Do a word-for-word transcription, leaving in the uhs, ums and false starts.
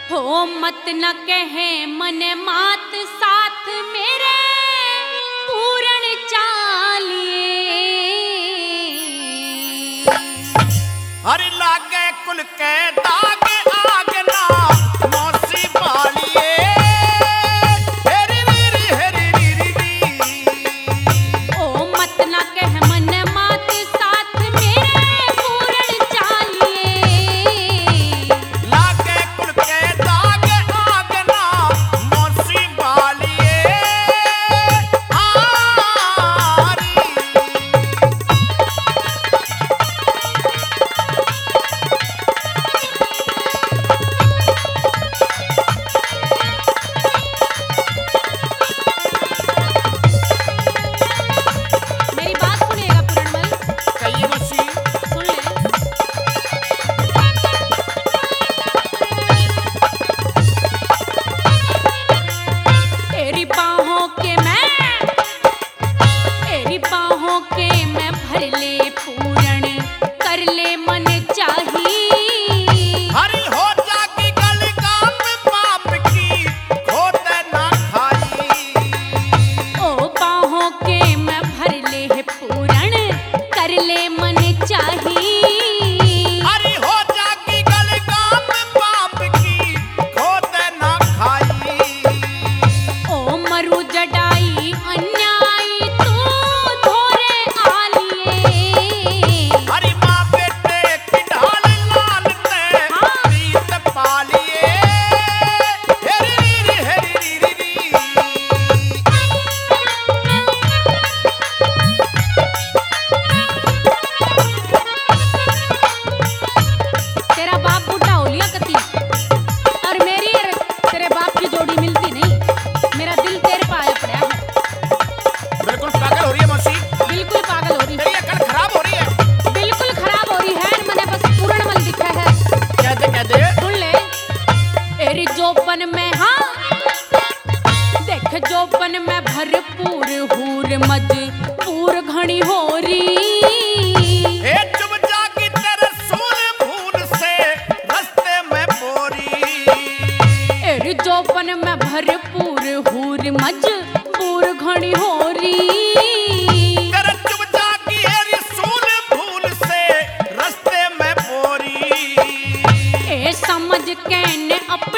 हो मत न कहे मन मात साथ मेरे पूरण चालिए। हरि लागे कुल के दाग आग ना मौसी बालिए। हेरी रीरी हेरी रीरी री। ओ मत न कह मन मात साथ मेरे पूरण चालिए। लागे कुल के दाग आग ना मौसी बालिए। हारी मेरी बात सुनिएगा पूरणमल, कहिए मौसी। सुन ले। तेरी बाहों के मैं तेरी बाहों के मैं भर ले पूरण कर ले मन चाही। हरि हो जागी गल काम पाप की खोते ना खाई। ओ बाहों के मैं भर ले पूरण कर ले मन चाही। हरि हो जागी गल काम पाप की खोते ना खाई। ओ मरु जडाई अन्यायी तू धोरे आलिए। हरि माँ बेटे की ढाल लाल ते हाँ। प्रीत पालिए। हेरी रीरी हेरी रीरी री। तेरा बाप बूढ़ा हो लिया कती, और मेरी और तेरे बाप की जोड़ी मिलती नहीं। मेरा दिल तेरे पाया पड़ा है, बिल्कुल पागल हो रही है मौसी। बिल्कुल पागल हो रही, तेरी अकल खराब हो रही है। बिल्कुल खराब हो रही है। मैंने बस पूरणमल दिखा है। कह दे कह दे। सुन ले, तेरी जोपन में हाँ देख जोपन में भरपूर हूर मजबूर घनी हो रही। हे चुप जागी तेरे सूर भूल से रास्ते में बोरी। तेरी जोपन में भरपूर हूर मजबूर घनी हो रही। कर चुप जागी हेरी सूल भूल से रास्ते में बोरी। ए समझ के ने